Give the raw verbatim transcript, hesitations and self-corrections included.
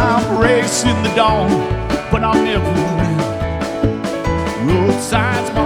I'm racing the dawn, but I'll never win. Roadside's my